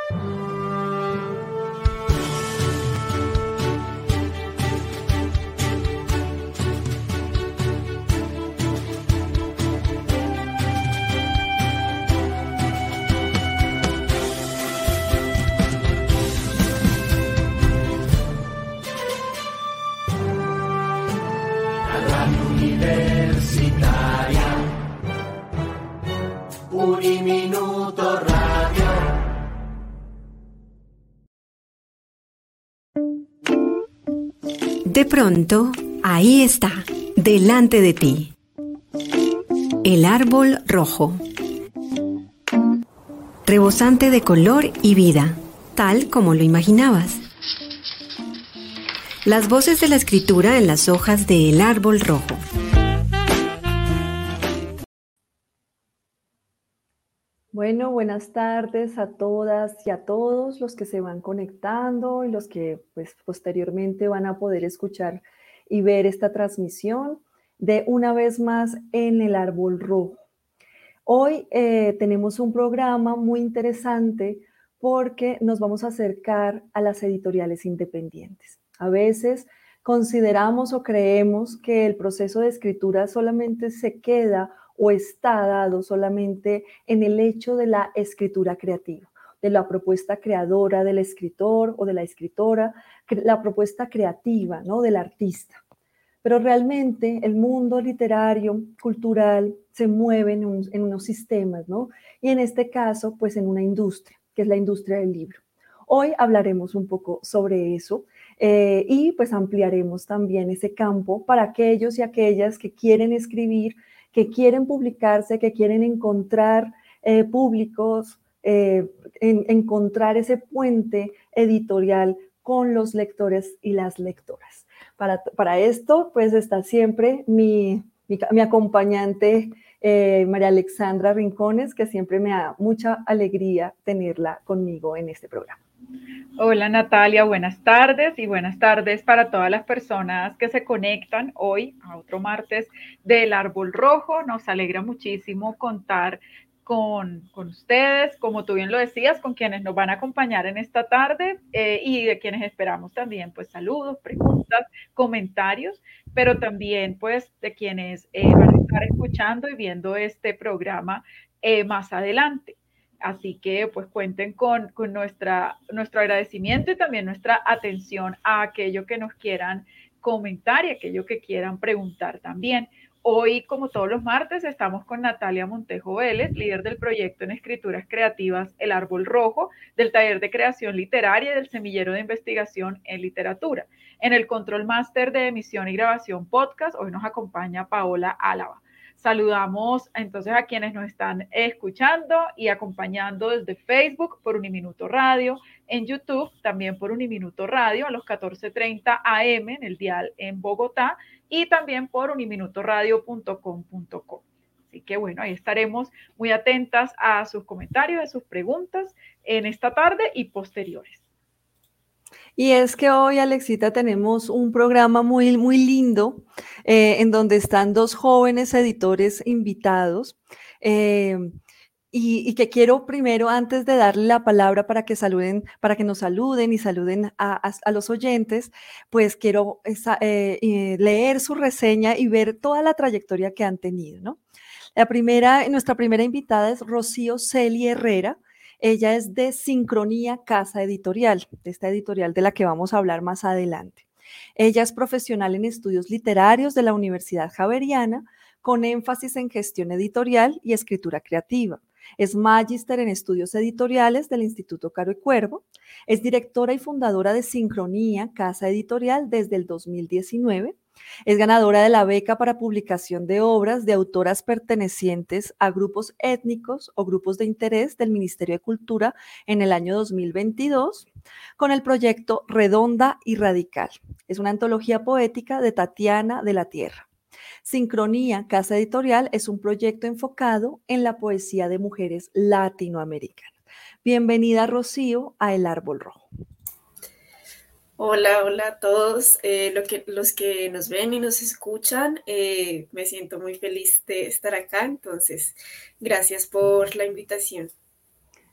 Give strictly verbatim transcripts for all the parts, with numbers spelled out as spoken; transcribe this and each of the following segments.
Uniminuto Radio. De pronto, ahí está, delante de ti. El árbol rojo. Rebosante de color y vida, tal como lo imaginabas. Las voces de la escritura en las hojas de El árbol rojo. Bueno, buenas tardes a todas y a todos los que se van conectando y los que pues, posteriormente van a poder escuchar y ver esta transmisión de Una vez más en El árbol rojo. Hoy eh, tenemos un programa muy interesante porque nos vamos a acercar a las editoriales independientes. A veces consideramos o creemos que el proceso de escritura solamente se queda o está dado solamente en el hecho de la escritura creativa, de la propuesta creadora del escritor o de la escritora, la propuesta creativa, ¿no?, del artista. Pero realmente el mundo literario, cultural, se mueve en, un, en unos sistemas, ¿no? Y en este caso, pues en una industria, que es la industria del libro. Hoy hablaremos un poco sobre eso eh, y pues ampliaremos también ese campo para aquellos y aquellas que quieren escribir, que quieren publicarse, que quieren encontrar eh, públicos, eh, en, encontrar ese puente editorial con los lectores y las lectoras. Para, para esto, pues está siempre mi, mi, mi acompañante, eh, María Alexandra Rincones, que siempre me da mucha alegría tenerla conmigo en este programa. Hola Natalia, buenas tardes y buenas tardes para todas las personas que se conectan hoy a otro martes del Árbol Rojo. Nos alegra muchísimo contar con, con ustedes, como tú bien lo decías, con quienes nos van a acompañar en esta tarde eh, y de quienes esperamos también pues saludos, preguntas, comentarios, pero también pues de quienes eh, van a estar escuchando y viendo este programa eh, más adelante. Así que pues cuenten con, con nuestra, nuestro agradecimiento y también nuestra atención a aquello que nos quieran comentar y aquello que quieran preguntar también. Hoy, como todos los martes, estamos con Natalia Montejo Vélez, líder del proyecto en escrituras creativas El Árbol Rojo, del taller de creación literaria y del semillero de investigación en literatura. En el control máster de emisión y grabación podcast, hoy nos acompaña Paola Álava. Saludamos entonces a quienes nos están escuchando y acompañando desde Facebook por Uniminuto Radio, en YouTube también por Uniminuto Radio a los catorce treinta a eme en el dial en Bogotá y también por uniminuto radio punto com punto co. Así que bueno, ahí estaremos muy atentas a sus comentarios, a sus preguntas en esta tarde y posteriores. Y es que hoy, Alexita, tenemos un programa muy, muy lindo eh, en donde están dos jóvenes editores invitados eh, y, y que quiero primero, antes de darle la palabra para que saluden, para que nos saluden y saluden a, a, a los oyentes, pues quiero esa, eh, eh, leer su reseña y ver toda la trayectoria que han tenido, ¿no? La primera, nuestra primera invitada es Rocío Celi Herrera. Ella es de Sincronía Casa Editorial, de esta editorial de la que vamos a hablar más adelante. Ella es profesional en estudios literarios de la Universidad Javeriana, con énfasis en gestión editorial y escritura creativa. Es magíster en estudios editoriales del Instituto Caro y Cuervo. Es directora y fundadora de Sincronía Casa Editorial desde el dos mil diecinueve. Es ganadora de la beca para publicación de obras de autoras pertenecientes a grupos étnicos o grupos de interés del Ministerio de Cultura en el año dos mil veintidós con el proyecto Redonda y Radical. Es una antología poética de Tatiana de la Tierra. Sincronía Casa Editorial es un proyecto enfocado en la poesía de mujeres latinoamericanas. Bienvenida, Rocío, a El Árbol Rojo. Hola, hola a todos eh, lo que, los que nos ven y nos escuchan. Eh, me siento muy feliz de estar acá, entonces gracias por la invitación.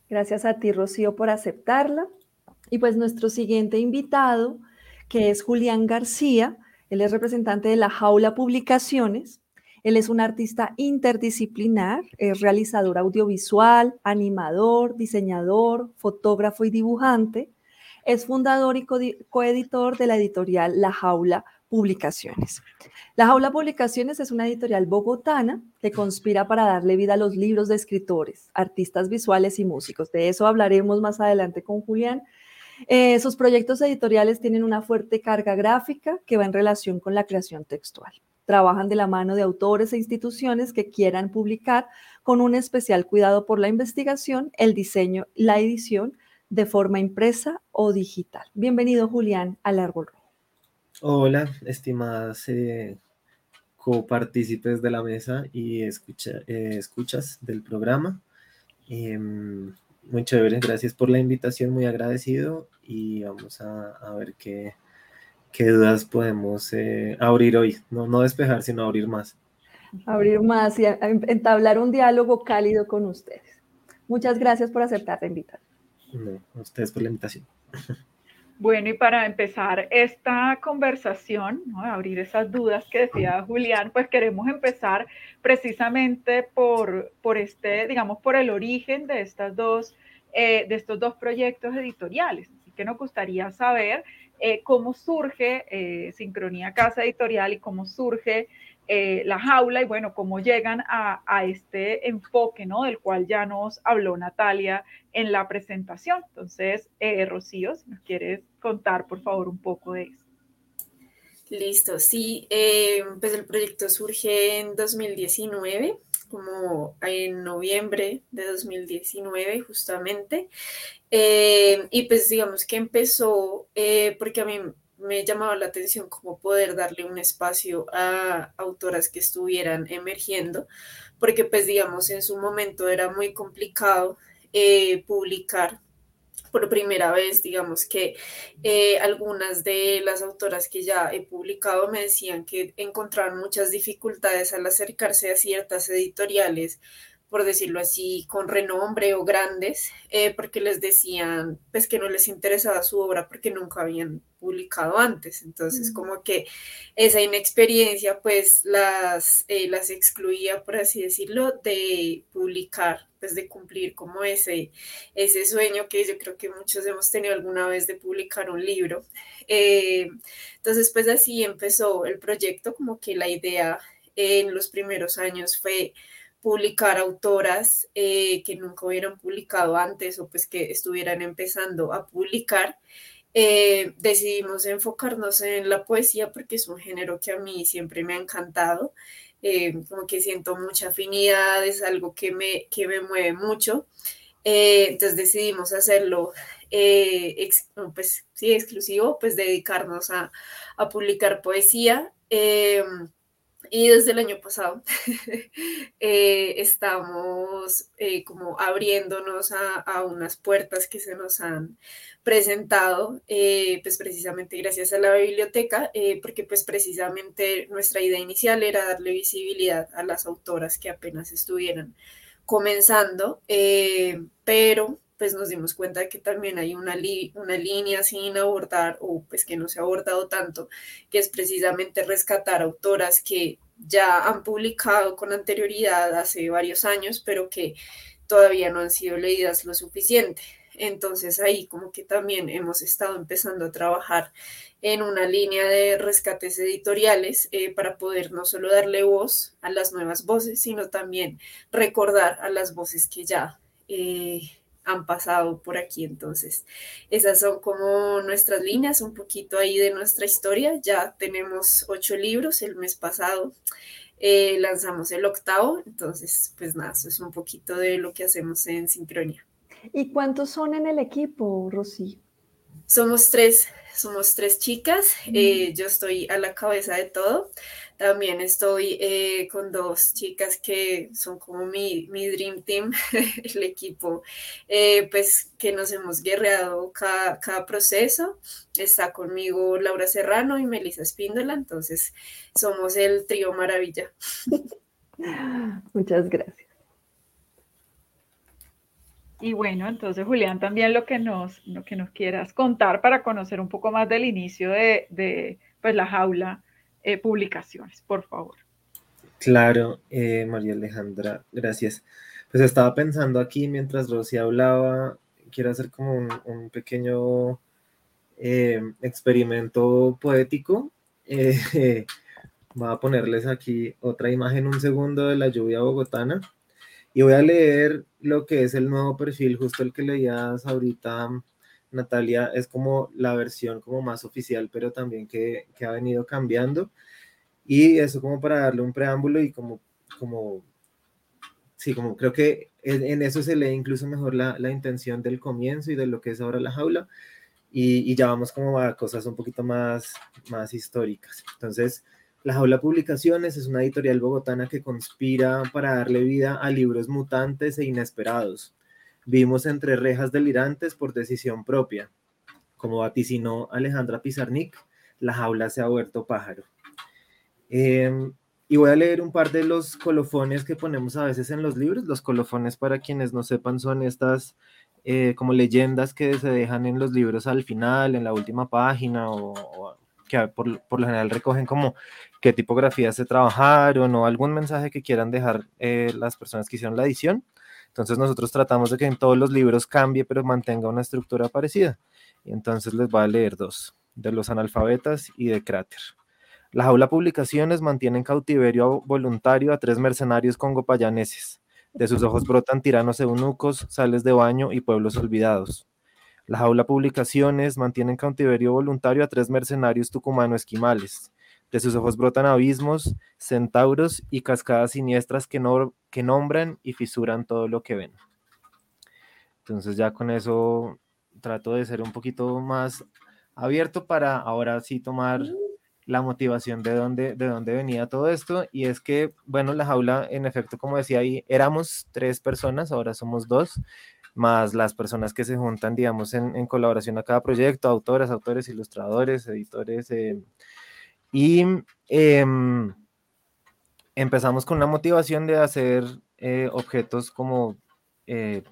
Gracias a ti, Rocío, por aceptarla. Y pues nuestro siguiente invitado, que es Julián García, él es representante de La Jaula Publicaciones. Él es un artista interdisciplinar, es realizador audiovisual, animador, diseñador, fotógrafo y dibujante. Es fundador y coeditor de la editorial La Jaula Publicaciones. La Jaula Publicaciones es una editorial bogotana que conspira para darle vida a los libros de escritores, artistas visuales y músicos. De eso hablaremos más adelante con Julián. Eh, sus proyectos editoriales tienen una fuerte carga gráfica que va en relación con la creación textual. Trabajan de la mano de autores e instituciones que quieran publicar con un especial cuidado por la investigación, el diseño y la edición de forma impresa o digital. Bienvenido, Julián, al Árbol Rojo. Hola, estimadas eh, copartícipes de la mesa y escucha, eh, escuchas del programa. Eh, muy chévere, gracias por la invitación, muy agradecido, y vamos a, a ver qué, qué dudas podemos eh, abrir hoy. No, no despejar, sino abrir más. Abrir más y a, a entablar un diálogo cálido con ustedes. Muchas gracias por aceptar la invitación. No, a ustedes por la invitación. Bueno, y para empezar esta conversación, ¿no? Abrir esas dudas que decía Julián, pues queremos empezar precisamente por, por este, digamos, por el origen de, estas dos, eh, de estos dos proyectos editoriales. Así que nos gustaría saber eh, cómo surge eh, Sincronía Casa Editorial y cómo surge eh, La Jaula, y bueno, cómo llegan a, a este enfoque, ¿no? Del cual ya nos habló Natalia en la presentación. Entonces, eh, Rocío, si nos quieres contar, por favor, un poco de eso. Listo, sí, eh, pues el proyecto surge en dos mil diecinueve, como en noviembre de dos mil diecinueve justamente, eh, y pues digamos que empezó eh, porque a mí me llamaba la atención como poder darle un espacio a autoras que estuvieran emergiendo, porque pues digamos en su momento era muy complicado eh, publicar por primera vez. Digamos que eh, algunas de las autoras que ya he publicado me decían que encontraban muchas dificultades al acercarse a ciertas editoriales, por decirlo así, con renombre o grandes, eh, porque les decían pues que no les interesaba su obra porque nunca habían publicado antes. Entonces, mm. como que esa inexperiencia pues las, eh, las excluía, por así decirlo, de publicar, pues de cumplir como ese, ese sueño que yo creo que muchos hemos tenido alguna vez de publicar un libro. Eh, entonces, pues así empezó el proyecto, como que la idea eh, en los primeros años fue publicar autoras eh, que nunca hubieran publicado antes o pues que estuvieran empezando a publicar. Eh, decidimos enfocarnos en la poesía porque es un género que a mí siempre me ha encantado, eh, como que siento mucha afinidad, es algo que me, que me mueve mucho. Eh, entonces decidimos hacerlo eh, ex, pues, sí, exclusivo, pues dedicarnos a, a publicar poesía. Eh, Y desde el año pasado eh, estamos eh, como abriéndonos a, a unas puertas que se nos han presentado, eh, pues precisamente gracias a la biblioteca, eh, porque pues precisamente nuestra idea inicial era darle visibilidad a las autoras que apenas estuvieran comenzando, eh, pero pues nos dimos cuenta de que también hay una, li- una línea sin abordar, o pues que no se ha abordado tanto, que es precisamente rescatar autoras que ya han publicado con anterioridad hace varios años, pero que todavía no han sido leídas lo suficiente. Entonces ahí como que también hemos estado empezando a trabajar en una línea de rescates editoriales eh, para poder no solo darle voz a las nuevas voces, sino también recordar a las voces que ya eh, han pasado por aquí. Entonces, esas son como nuestras líneas, un poquito ahí de nuestra historia. Ya tenemos ocho libros, el mes pasado eh, lanzamos el octavo, entonces, pues nada, eso es un poquito de lo que hacemos en Sincronía. ¿Y cuántos son en el equipo, Rosy? Somos tres, somos tres chicas, mm. eh, yo estoy a la cabeza de todo. También estoy eh, con dos chicas que son como mi, mi dream team, el equipo, eh, pues que nos hemos guerreado cada, cada proceso. Está conmigo Laura Serrano y Melissa Espíndola, entonces somos el trío maravilla. Muchas gracias. Y bueno, entonces Julián, también lo que nos, lo que nos quieras contar para conocer un poco más del inicio de, de pues, la jaula eh, publicaciones, por favor. Claro, eh, María Alejandra, gracias. Pues estaba pensando aquí mientras Rosy hablaba, quiero hacer como un, un pequeño eh, experimento poético. Eh, voy a ponerles aquí otra imagen, un segundo, de la lluvia bogotana. Y voy a leer lo que es el nuevo perfil, justo el que leías ahorita, Natalia. Es como la versión como más oficial, pero también que, que ha venido cambiando. Y eso como para darle un preámbulo y como, como sí, como creo que en, en eso se lee incluso mejor la, la intención del comienzo y de lo que es ahora la jaula. Y, y ya vamos como a cosas un poquito más, más históricas. Entonces, La Jaula Publicaciones es una editorial bogotana que conspira para darle vida a libros mutantes e inesperados. Vivimos entre rejas delirantes por decisión propia. Como vaticinó Alejandra Pizarnik, la jaula se ha vuelto pájaro. Eh, y voy a leer un par de los colofones que ponemos a veces en los libros. Los colofones, para quienes no sepan, son estas eh, como leyendas que se dejan en los libros al final, en la última página, o, o que por, por lo general recogen como qué tipografías se trabajaron o algún mensaje que quieran dejar eh, las personas que hicieron la edición. Entonces nosotros tratamos de que en todos los libros cambie, pero mantenga una estructura parecida. Y entonces les voy a leer dos, de Los Analfabetas y de Cráter. La Jaula Publicaciones mantiene en cautiverio voluntario a tres mercenarios congopayaneses. De sus ojos brotan tiranos eunucos, sales de baño y pueblos olvidados. La Jaula Publicaciones mantiene en cautiverio voluntario a tres mercenarios tucumano-esquimales. De sus ojos brotan abismos, centauros y cascadas siniestras que, no, que nombran y fisuran todo lo que ven. Entonces ya con eso trato de ser un poquito más abierto para ahora sí tomar la motivación de dónde, de dónde venía todo esto. Y es que, bueno, la jaula, en efecto, como decía ahí, éramos tres personas, ahora somos dos, más las personas que se juntan, digamos, en, en colaboración a cada proyecto, autoras, autores, ilustradores, editores, eh, y eh, empezamos con una motivación de hacer eh, objetos como, eh,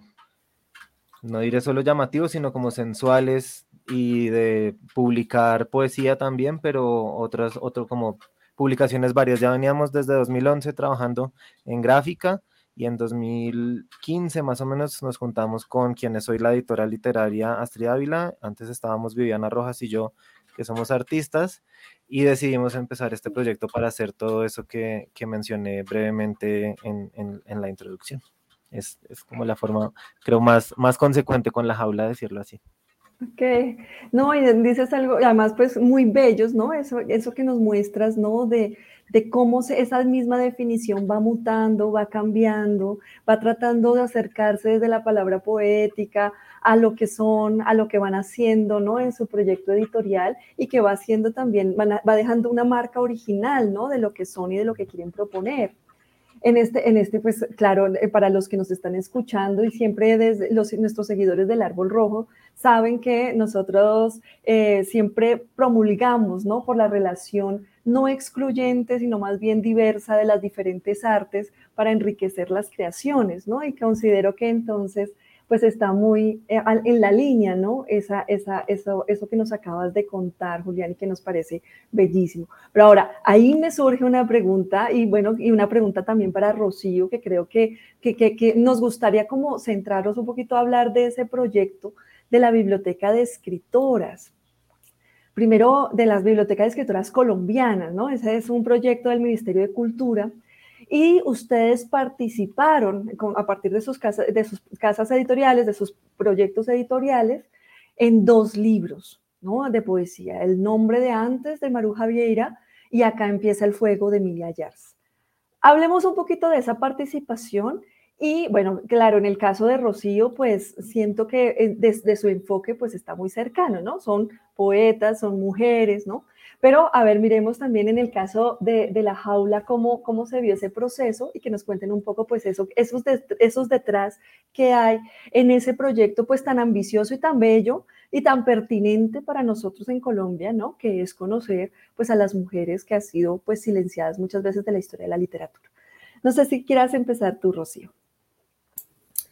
no diré solo llamativos, sino como sensuales, y de publicar poesía también, pero otras, otro como publicaciones varias. Ya veníamos desde dos mil once trabajando en gráfica, y en dos mil quince más o menos nos juntamos con quienes soy la editora literaria Astrid Ávila. Antes estábamos Viviana Rojas y yo, que somos artistas, y decidimos empezar este proyecto para hacer todo eso que, que mencioné brevemente en, en, en la introducción. Es, es como la forma, creo, más, más consecuente con la jaula, decirlo así. Ok, no, y dices algo, además pues muy bellos, ¿no? Eso, eso que nos muestras, ¿no? De, de cómo se, esa misma definición va mutando, va cambiando, va tratando de acercarse desde la palabra poética a lo que son, a lo que van haciendo, ¿no? En su proyecto editorial, y que va haciendo también, van a, va dejando una marca original, ¿no? De lo que son y de lo que quieren proponer. En este, en este, pues claro, para los que nos están escuchando y siempre desde los, nuestros seguidores del Árbol Rojo, saben que nosotros eh, siempre promulgamos, ¿no? Por la relación no excluyente, sino más bien diversa de las diferentes artes para enriquecer las creaciones, ¿no? Y considero que entonces pues está muy eh, en la línea, ¿no? Esa, esa, eso, eso que nos acabas de contar, Julián, y que nos parece bellísimo. Pero ahora, ahí me surge una pregunta, y bueno, y una pregunta también para Rocío, que creo que, que, que, que nos gustaría como centrarnos un poquito a hablar de ese proyecto de la Biblioteca de Escritoras. Primero, de las bibliotecas de escritoras colombianas, ¿no? Ese es un proyecto del Ministerio de Cultura, y ustedes participaron a partir de sus, casas, de sus casas editoriales, de sus proyectos editoriales, en dos libros, ¿no? De poesía, El nombre de antes, de Maruja Vieira, y Acá empieza el fuego, de Emilia Ayarza. Hablemos un poquito de esa participación. Y bueno, claro, en el caso de Rocío, pues siento que desde su enfoque pues está muy cercano, ¿no? Son poetas, son mujeres, ¿no? Pero a ver, miremos también en el caso de, de la jaula cómo, cómo se vio ese proceso, y que nos cuenten un poco pues eso, esos, de, esos detrás que hay en ese proyecto pues tan ambicioso y tan bello y tan pertinente para nosotros en Colombia, ¿no? Que es conocer pues a las mujeres que han sido pues silenciadas muchas veces de la historia de la literatura. No sé si quieras empezar tú, Rocío.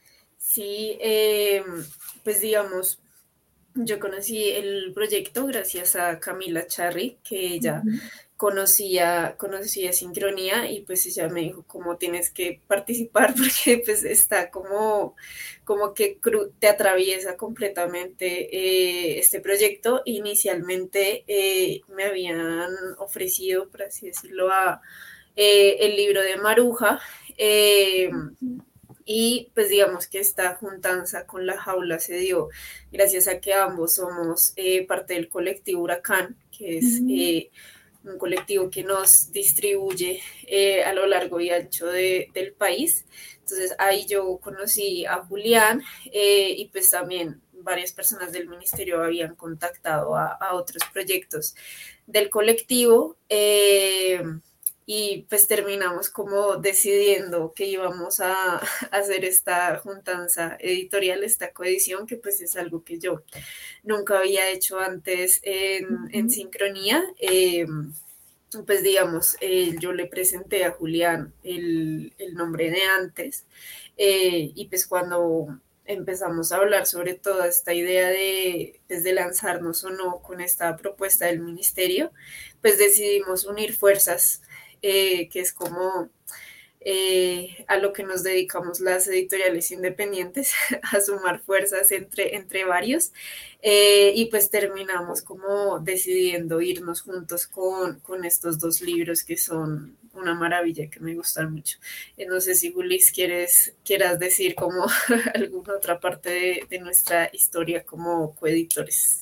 Sí, eh, pues digamos, yo conocí el proyecto gracias a Camila Charri, que ella Ujú. conocía, conocía Sincronía y pues ella me dijo cómo tienes que participar porque pues está como, como que cru- te atraviesa completamente eh, este proyecto. Inicialmente eh, me habían ofrecido, por así decirlo, a, eh, el libro de Maruja. eh, y pues digamos que esta juntanza con La Jaula se dio gracias a que ambos somos eh, parte del colectivo Huracán, que es Mm. eh, un colectivo que nos distribuye eh, a lo largo y ancho de, del país. Entonces ahí yo conocí a Julián eh, y pues también varias personas del ministerio habían contactado a, a otros proyectos del colectivo. Eh, y pues terminamos como decidiendo que íbamos a, a hacer esta juntanza editorial, esta coedición, que pues es algo que yo nunca había hecho antes en, en Ujú. Sincronía. Eh, pues digamos, eh, yo le presenté a Julián el, el nombre de antes eh, y pues cuando empezamos a hablar sobre toda esta idea de, pues, de lanzarnos o no con esta propuesta del ministerio, pues decidimos unir fuerzas, eh, que es como eh, a lo que nos dedicamos las editoriales independientes, a sumar fuerzas entre, entre varios, eh, y pues terminamos como decidiendo irnos juntos con, con estos dos libros que son una maravilla, que me gustan mucho. Eh, no sé si Julis quieres, quieras decir como alguna otra parte de, de nuestra historia como coeditores.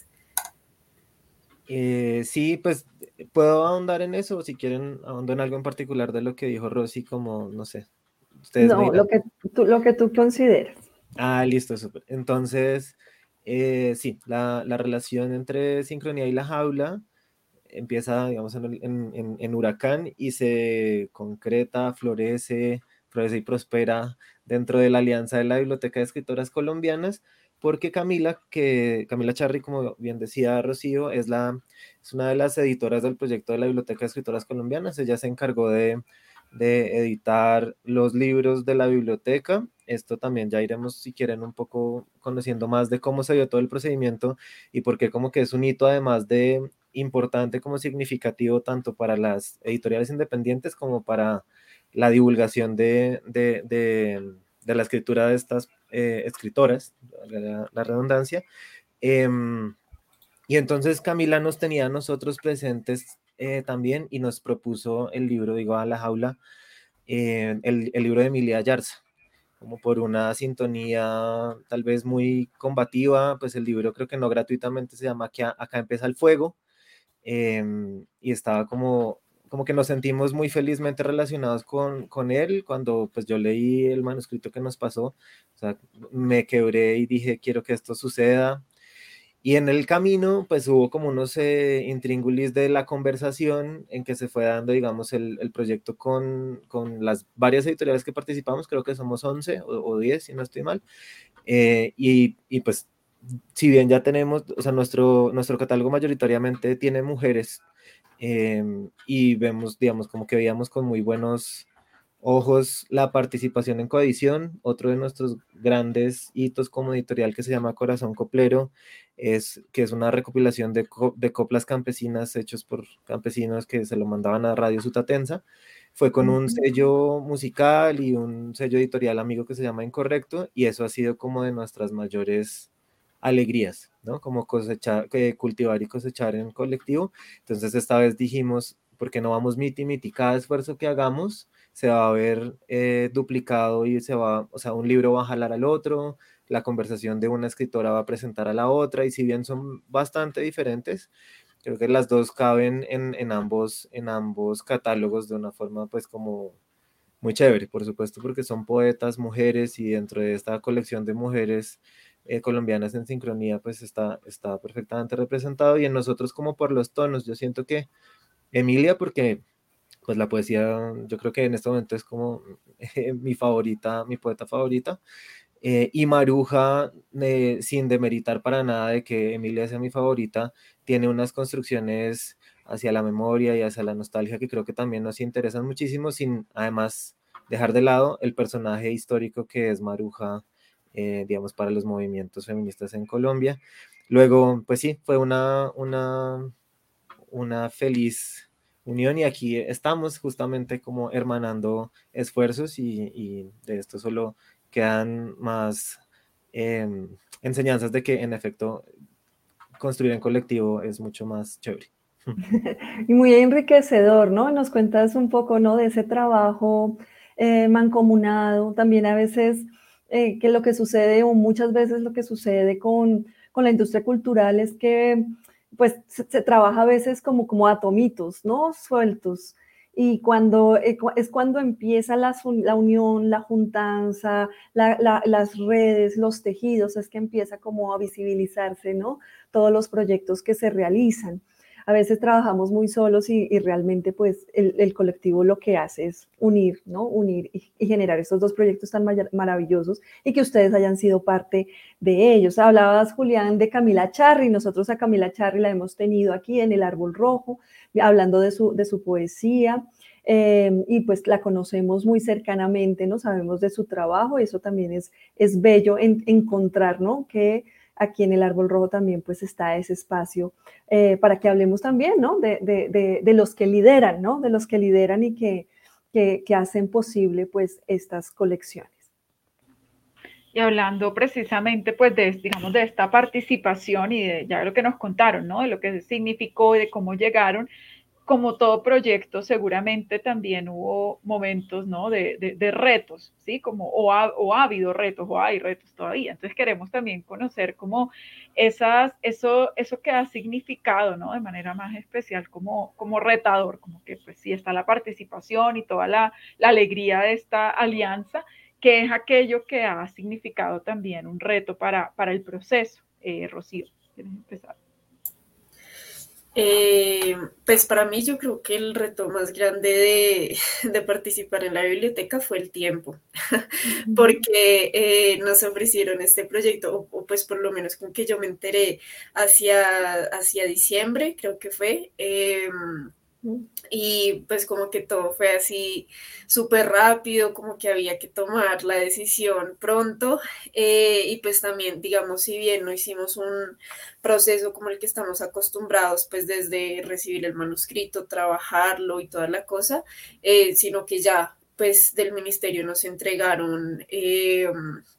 Eh, sí, pues puedo ahondar en eso, o si quieren ahondo en algo en particular de lo que dijo Rosy, como, no sé, ustedes me No, lo dirán. que tú, lo que tú consideras. Ah, listo, súper. Entonces, eh, sí, la, la relación entre Sincronía y La Jaula empieza, digamos, en, el- en- en- en Huracán y se concreta, florece, florece y prospera dentro de la Alianza de la Biblioteca de Escritoras Colombianas, porque Camila, que Camila Charri, como bien decía Rocío, es, la, es una de las editoras del proyecto de la Biblioteca de Escritoras Colombianas. Ella se encargó de, de editar los libros de la biblioteca. Esto también ya iremos, si quieren, un poco conociendo más de cómo se dio todo el procedimiento y por qué como que es un hito, además de importante, como significativo tanto para las editoriales independientes como para la divulgación de, de, de, de la escritura de estas eh, escritoras, la, la redundancia. Eh, y entonces Camila nos tenía a nosotros presentes eh, también y nos propuso el libro, digo, a la jaula, eh, el, el libro de Emilia Yarza, como por una sintonía tal vez muy combativa. Pues el libro creo que no gratuitamente se llama Acá, acá empieza el fuego, eh, y estaba como, como que nos sentimos muy felizmente relacionados con, con él cuando pues yo leí el manuscrito que nos pasó. O sea, me quebré y dije, quiero que esto suceda. Y en el camino, pues hubo como unos eh, intríngulis de la conversación en que se fue dando, digamos, el, el proyecto con, con las varias editoriales que participamos, creo que somos once o, o diez, si no estoy mal. Eh, y, y pues si bien ya tenemos, o sea, nuestro, nuestro catálogo mayoritariamente tiene mujeres, eh, y vemos, digamos, como que veíamos con muy buenos ojos la participación en coedición. Otro de nuestros grandes hitos como editorial, que se llama Corazón Coplero, es que es una recopilación de, co de coplas campesinas hechos por campesinos que se lo mandaban a Radio Sutatensa. Fue con un Ujú. sello musical y un sello editorial amigo que se llama Incorrecto, y eso ha sido como de nuestras mayores alegrías, ¿no? Como cosechar, que cultivar y cosechar en colectivo. Entonces esta vez dijimos, ¿por qué no vamos miti miti? Cada esfuerzo que hagamos se va a ver eh, duplicado y se va, o sea, un libro va a jalar al otro, la conversación de una escritora va a presentar a la otra, y si bien son bastante diferentes, creo que las dos caben en, en ambos, en ambos catálogos de una forma pues como muy chévere, por supuesto, porque son poetas, mujeres, y dentro de esta colección de mujeres eh, colombianas en sincronía, pues está, está perfectamente representado. Y en nosotros, como por los tonos, yo siento que Emilia, porque pues la poesía, yo creo que en este momento es como eh, mi favorita, mi poeta favorita. Eh, y Maruja, eh, sin demeritar para nada de que Emilia sea mi favorita, tiene unas construcciones hacia la memoria y hacia la nostalgia que creo que también nos interesan muchísimo, sin además dejar de lado el personaje histórico que es Maruja, eh, digamos, para los movimientos feministas en Colombia. Luego, pues sí, fue una, una, una feliz unión y aquí estamos justamente como hermanando esfuerzos y, y de esto solo quedan más eh, enseñanzas de que en efecto construir en colectivo es mucho más chévere. Y muy enriquecedor, ¿no? Nos cuentas un poco, ¿no? De ese trabajo eh, mancomunado, también a veces eh, que lo que sucede, o muchas veces lo que sucede con, con la industria cultural es que pues se, se trabaja a veces como, como atomitos, ¿no? Sueltos. Y cuando eh, es cuando empieza la, la unión, la juntanza, la, la, las redes, los tejidos, es que empieza como a visibilizarse, ¿no? Todos los proyectos que se realizan. A veces trabajamos muy solos y, y realmente pues el, el, colectivo lo que hace es unir, ¿no? Unir y, y generar estos dos proyectos tan maravillosos y que ustedes hayan sido parte de ellos. Hablabas, Julián, de Camila Charri. Nosotros a Camila Charri la hemos tenido aquí en El Árbol Rojo, hablando de su, de su poesía. Eh, y pues la conocemos muy cercanamente, ¿no? Sabemos de su trabajo y eso también es, es bello en, encontrar, ¿no? Que aquí en El Árbol Rojo también pues está ese espacio eh, para que hablemos también, ¿no? De, de, de, de los que lideran, ¿no? De los que lideran y que, que, que hacen posible pues estas colecciones. Y hablando precisamente pues de, digamos, de esta participación y de ya lo que nos contaron, ¿no? De lo que significó y de cómo llegaron, como todo proyecto, seguramente también hubo momentos, ¿no? De, de, de retos, ¿sí? Como, o ha, o ha habido retos, o hay retos todavía. Entonces queremos también conocer como esas, eso, eso que ha significado, ¿no? De manera más especial como, como retador, como que pues sí está la participación y toda la, la alegría de esta alianza, que es aquello que ha significado también un reto para, para el proceso. Eh, Rocío, ¿quieres empezar? Eh, pues para mí yo creo que el reto más grande de, de participar en la biblioteca fue el tiempo, porque eh, nos ofrecieron este proyecto, o, o, pues por lo menos con que yo me enteré hacia, hacia diciembre, creo que fue, eh, y pues como que todo fue así súper rápido, como que había que tomar la decisión pronto eh, y pues también, digamos, si bien no hicimos un proceso como el que estamos acostumbrados, pues desde recibir el manuscrito, trabajarlo y toda la cosa, eh, sino que ya pues del ministerio nos entregaron eh,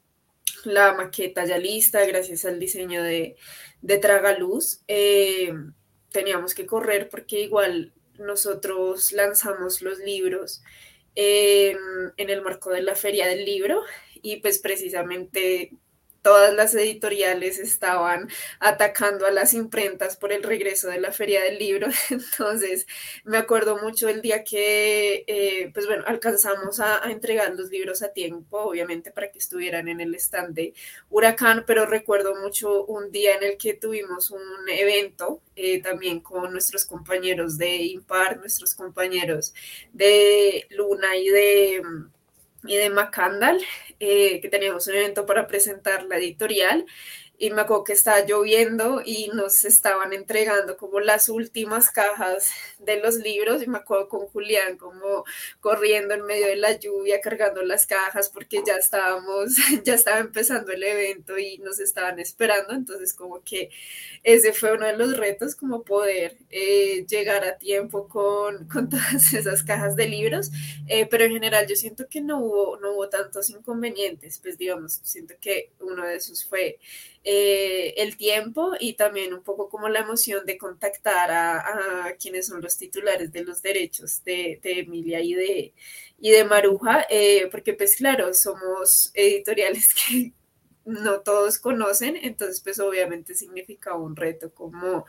la maqueta ya lista gracias al diseño de, de Tragaluz. Eh, teníamos que correr porque igual nosotros lanzamos los libros en, en el marco de la Feria del Libro y pues precisamente todas las editoriales estaban atacando a las imprentas por el regreso de la Feria del Libro. Entonces, me acuerdo mucho el día que, eh, pues bueno, alcanzamos a, a entregar los libros a tiempo, obviamente para que estuvieran en el stand de Huracán, pero recuerdo mucho un día en el que tuvimos un evento eh, también con nuestros compañeros de Impar, nuestros compañeros de Luna y de... y de Macandal, eh, que teníamos un evento para presentar la editorial y me acuerdo que estaba lloviendo y nos estaban entregando como las últimas cajas de los libros y me acuerdo con Julián como corriendo en medio de la lluvia cargando las cajas porque ya estábamos, ya estaba empezando el evento y nos estaban esperando, entonces como que ese fue uno de los retos, como poder eh, llegar a tiempo con, con todas esas cajas de libros, eh, pero en general yo siento que no hubo, no hubo tantos inconvenientes, pues digamos, siento que uno de esos fue eh, el tiempo y también un poco como la emoción de contactar a, a quienes son los titulares de los derechos de, de Emilia y de, y de Maruja, eh, porque pues claro, somos editoriales que no todos conocen, entonces pues obviamente significa un reto como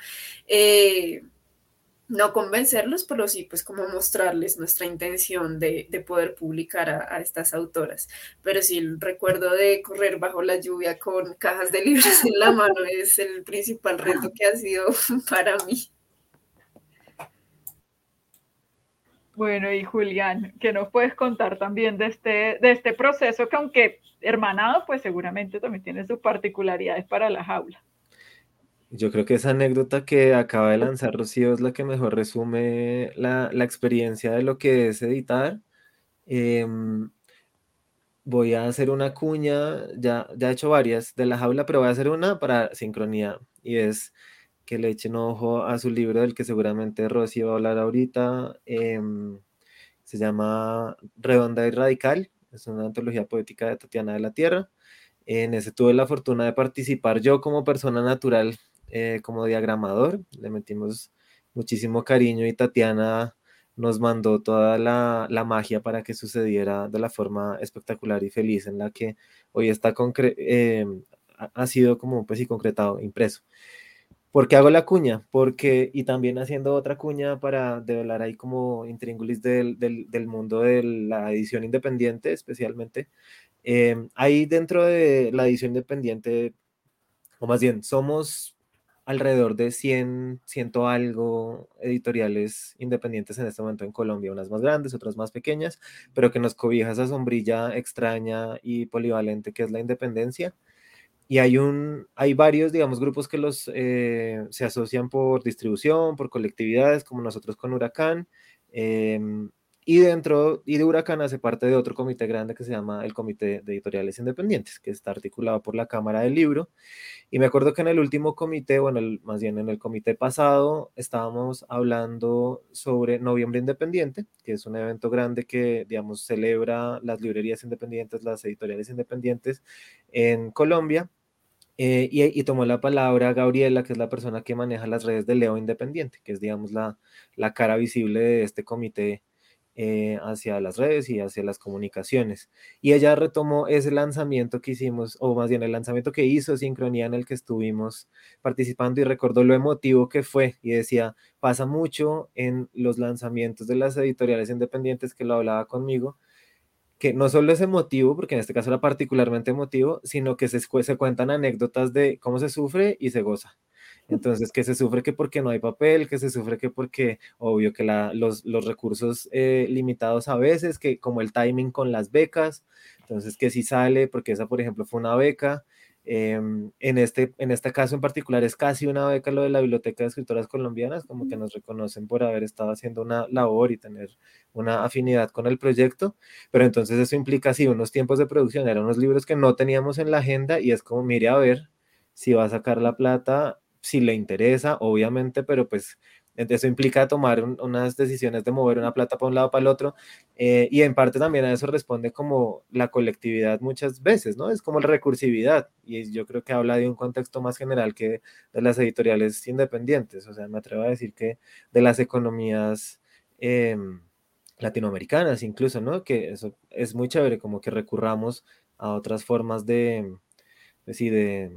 eh, no convencerlos, pero sí pues como mostrarles nuestra intención de, de poder publicar a, a estas autoras. Pero sí, el recuerdo de correr bajo la lluvia con cajas de libros en la mano es el principal reto que ha sido para mí. Bueno, y Julián, ¿qué nos puedes contar también de este, de este proceso que aunque hermanado, pues seguramente también tiene sus particularidades para la jaula? Yo creo que esa anécdota que acaba de lanzar Rocío es la que mejor resume la, la experiencia de lo que es editar. Eh, voy a hacer una cuña, ya, ya he hecho varias de la jaula, pero voy a hacer una para sincronía, y es que le echen ojo a su libro del que seguramente Rosy va a hablar ahorita. em, se llama Redonda y Radical, es una antología poética de Tatiana de la Tierra. En ese tuve la fortuna de participar yo como persona natural, eh, como diagramador. Le metimos muchísimo cariño y Tatiana nos mandó toda la, la magia para que sucediera de la forma espectacular y feliz en la que hoy está concre eh, ha, ha sido como pues y concretado, impreso. ¿Por qué hago la cuña? Porque, y también haciendo otra cuña para develar ahí como intríngulis del, del, del mundo de la edición independiente, especialmente. Eh, ahí dentro de la edición independiente, o más bien, somos alrededor de cien, ciento algo editoriales independientes en este momento en Colombia, unas más grandes, otras más pequeñas, pero que nos cobija esa sombrilla extraña y polivalente que es la independencia. Y hay, un, hay varios, digamos, grupos que los eh, se asocian por distribución, por colectividades, como nosotros con Huracán. Eh, y dentro, y de Huracán hace parte de otro comité grande que se llama el Comité de Editoriales Independientes, que está articulado por la Cámara del Libro. Y me acuerdo que en el último comité, bueno, el, más bien en el comité pasado, estábamos hablando sobre Noviembre Independiente, que es un evento grande que, digamos, celebra las librerías independientes, las editoriales independientes en Colombia. Eh, y, y, tomó la palabra Gabriela, que es la persona que maneja las redes de Leo Independiente, que es, digamos, la, la cara visible de este comité eh, hacia las redes y hacia las comunicaciones. Y ella retomó ese lanzamiento que hicimos, o más bien el lanzamiento que hizo Sincronía, en el que estuvimos participando, y recordó lo emotivo que fue, y decía, pasa mucho en los lanzamientos de las editoriales independientes, que lo hablaba conmigo, que no solo es emotivo, porque en este caso era particularmente emotivo, sino que se, se cuentan anécdotas de cómo se sufre y se goza. Entonces, que se sufre que porque no hay papel, que se sufre que porque, obvio, que la, los, los recursos eh, limitados a veces, que como el timing con las becas, entonces que si sale, porque esa, por ejemplo, fue una beca. Eh, en, este, en este caso en particular es casi una beca lo de la Biblioteca de Escritoras Colombianas, como que nos reconocen por haber estado haciendo una labor y tener una afinidad con el proyecto, pero entonces eso implica así unos tiempos de producción, eran unos libros que no teníamos en la agenda, y es como mire a ver si va a sacar la plata, si le interesa, obviamente, pero pues eso implica tomar un, unas decisiones de mover una plata para un lado para el otro, eh, y en parte también a eso responde como la colectividad muchas veces, ¿no? Es como la recursividad, y yo creo que habla de un contexto más general que de las editoriales independientes, o sea, me atrevo a decir que de las economías eh, latinoamericanas incluso, ¿no? Que eso es muy chévere, como que recurramos a otras formas de, pues sí, de,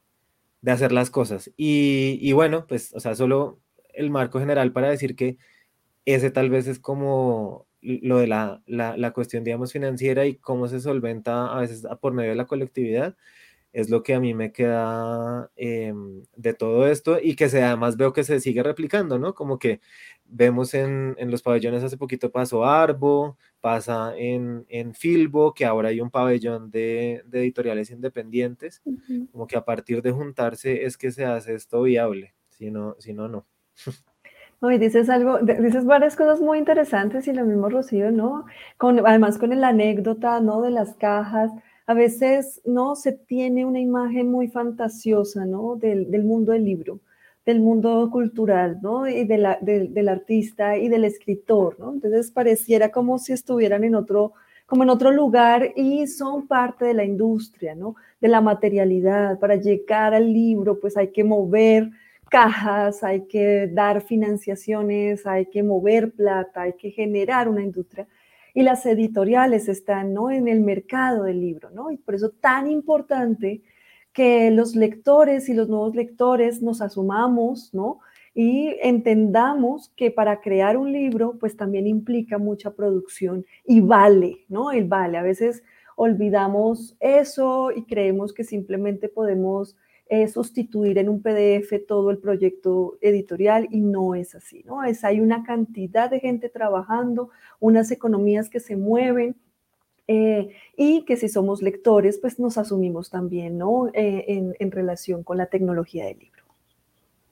de hacer las cosas. Y, y bueno, pues, o sea, solo el marco general para decir que ese tal vez es como lo de la, la, la cuestión, digamos, financiera y cómo se solventa a veces por medio de la colectividad, es lo que a mí me queda eh, de todo esto, y que se, además veo que se sigue replicando, ¿no? Como que vemos en, en los pabellones, hace poquito pasó Arbo, pasa en, en Filbo, que ahora hay un pabellón de, de editoriales independientes, uh-huh. Como que a partir de juntarse es que se hace esto viable, si no, si no, no. No, y dices algo, dices varias cosas muy interesantes, y lo mismo Rocío, ¿no? Con, además con la anécdota, ¿no? De las cajas. A veces, ¿no? Se tiene una imagen muy fantasiosa, ¿no? Del, del mundo del libro, del mundo cultural, ¿no? Y de la, de, del artista y del escritor, ¿no? Entonces pareciera como si estuvieran en otro, como en otro lugar, y son parte de la industria, ¿no? De la materialidad. Para llegar al libro, pues hay que mover cajas, hay que dar financiaciones, hay que mover plata, hay que generar una industria. Y las editoriales están, ¿no? En el mercado del libro, ¿no? Y por eso tan importante que los lectores y los nuevos lectores nos asumamos, ¿no? Y entendamos que para crear un libro, pues también implica mucha producción y vale, ¿no? El vale. A veces olvidamos eso y creemos que simplemente podemos Eh, sustituir en un P D F todo el proyecto editorial, y no es así, ¿no? Es, hay una cantidad de gente trabajando, unas economías que se mueven, eh, y que si somos lectores, pues nos asumimos también, ¿no? Eh, en, en relación con la tecnología del libro.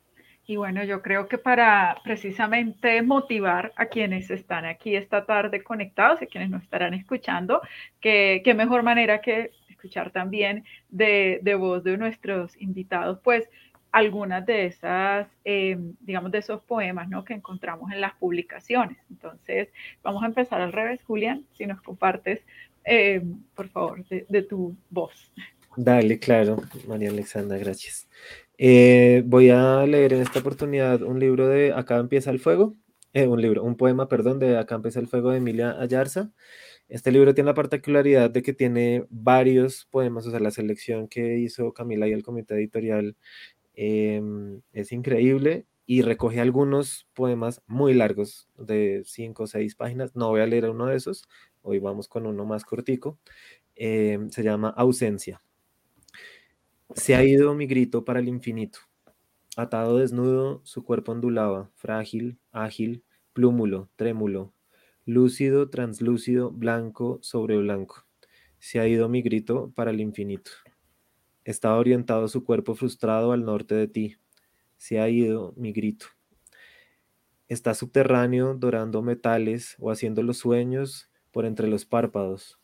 Y bueno, yo creo que para precisamente motivar a quienes están aquí esta tarde conectados y a quienes nos estarán escuchando, que qué mejor manera que escuchar también de, de voz de nuestros invitados, pues algunas de esas, eh, digamos, de esos poemas, ¿no?, que encontramos en las publicaciones. Entonces, vamos a empezar al revés. Julián, si nos compartes, eh, por favor, de, de tu voz. Dale, claro, María Alexandra, gracias. Eh, voy a leer en esta oportunidad un libro de Acá empieza el fuego, eh, un libro, un poema, perdón, de Acá empieza el fuego de Emilia Ayarza. Este libro tiene la particularidad de que tiene varios poemas, o sea, la selección que hizo Camila y el comité editorial eh, es increíble y recoge algunos poemas muy largos de cinco o seis páginas. No voy a leer uno de esos, hoy vamos con uno más cortico. Eh, se llama Ausencia. Se ha ido mi grito para el infinito. Atado desnudo, su cuerpo ondulaba, frágil, ágil, plúmulo, trémulo, lúcido, translúcido, blanco sobre blanco. Se ha ido mi grito para el infinito. Estaba orientado su cuerpo frustrado al norte de ti. Se ha ido mi grito. Está subterráneo, dorando metales o haciendo los sueños por entre los párpados.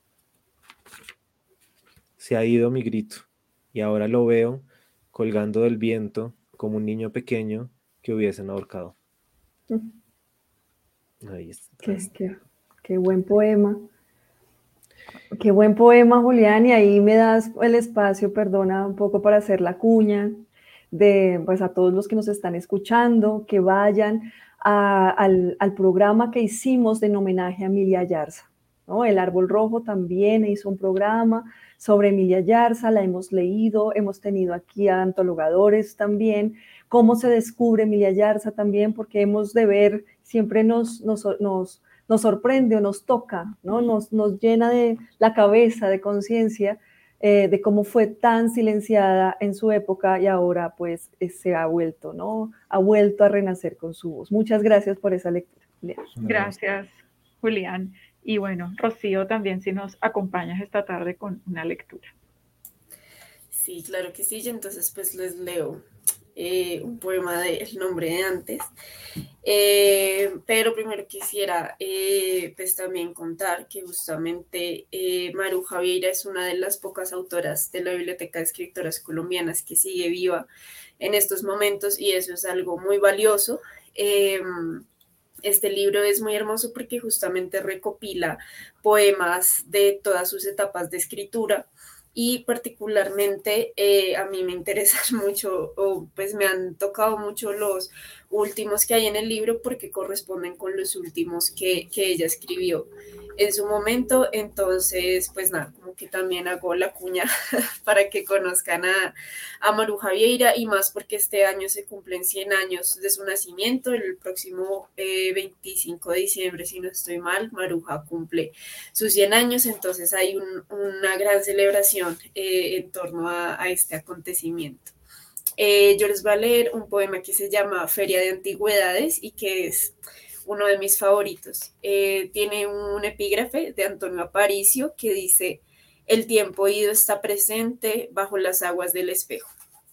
Se ha ido mi grito, y ahora lo veo colgando del viento como un niño pequeño que hubiesen ahorcado. Ahí está. Qué, qué, qué buen poema. Qué buen poema, Julián, y ahí me das el espacio, perdona un poco para hacer la cuña, de pues a todos los que nos están escuchando, que vayan a, al, al programa que hicimos en homenaje a Emilia Ayarza, ¿no? El Árbol Rojo también hizo un programa sobre Emilia Ayarza, la hemos leído, hemos tenido aquí a antologadores también, cómo se descubre Emilia Ayarza también, porque hemos de ver, siempre nos, nos, nos nos sorprende o nos toca, ¿no? Nos, nos llena de la cabeza, de conciencia, eh, de cómo fue tan silenciada en su época y ahora pues eh, se ha vuelto, ¿no? Ha vuelto a renacer con su voz. Muchas gracias por esa lectura. Gracias, Julián. Y bueno, Rocío, también si nos acompañas esta tarde con una lectura. Sí, claro que sí. Entonces pues les leo eh, un poema de El nombre de antes. Eh, pero primero quisiera eh, pues también contar que justamente eh, Maruja Vieira es una de las pocas autoras de la Biblioteca de Escritoras Colombianas que sigue viva en estos momentos y eso es algo muy valioso. Eh, este libro es muy hermoso porque justamente recopila poemas de todas sus etapas de escritura. Y particularmente eh, a mí me interesan mucho, o pues me han tocado mucho los últimos que hay en el libro porque corresponden con los últimos que, que ella escribió en su momento. Entonces, pues nada, como que también hago la cuña para que conozcan a, a Maruja Vieira y más porque este año se cumplen cien años de su nacimiento. El próximo eh, veinticinco de diciembre, si no estoy mal, Maruja cumple sus cien años, entonces hay un, una gran celebración eh, en torno a, a este acontecimiento. Eh, yo les voy a leer un poema que se llama Feria de Antigüedades y que es uno de mis favoritos. Eh, tiene un epígrafe de Antonio Aparicio que dice: el tiempo ido está presente bajo las aguas del espejo.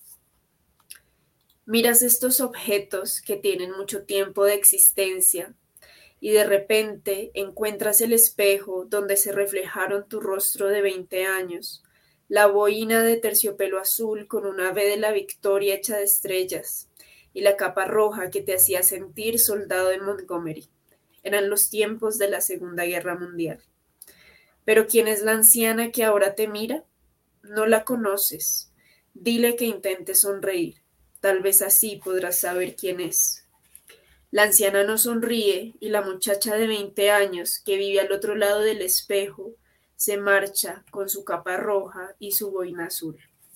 Miras estos objetos que tienen mucho tiempo de existencia y de repente encuentras el espejo donde se reflejaron tu rostro de veinte años, la boina de terciopelo azul con un ave de la victoria hecha de estrellas y la capa roja que te hacía sentir soldado de Montgomery. Eran los tiempos de la Segunda Guerra Mundial. Pero ¿quién es la anciana que ahora te mira? No la conoces. Dile que intente sonreír. Tal vez así podrás saber quién es. La anciana no sonríe y la muchacha de veinte años que vive al otro lado del espejo se marcha con su capa roja y su boina azul.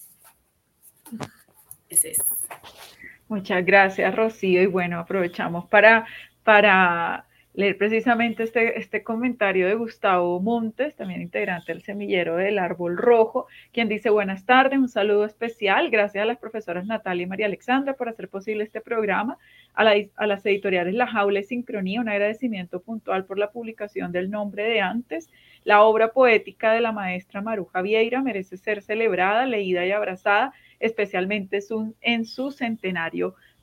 Ese es. Muchas gracias, Rocío. Y bueno, aprovechamos para, para leer precisamente este, este comentario de Gustavo Montes, también integrante del semillero del Árbol Rojo, quien dice: buenas tardes, un saludo especial. Gracias a las profesoras Natalia y María Alexandra por hacer posible este programa. A, la, a las editoriales La Jaula y Sincronía, un agradecimiento puntual por la publicación del Nombre de Antes. La obra poética de la maestra Maruja Vieira merece ser celebrada, leída y abrazada, especialmente su, en su centenario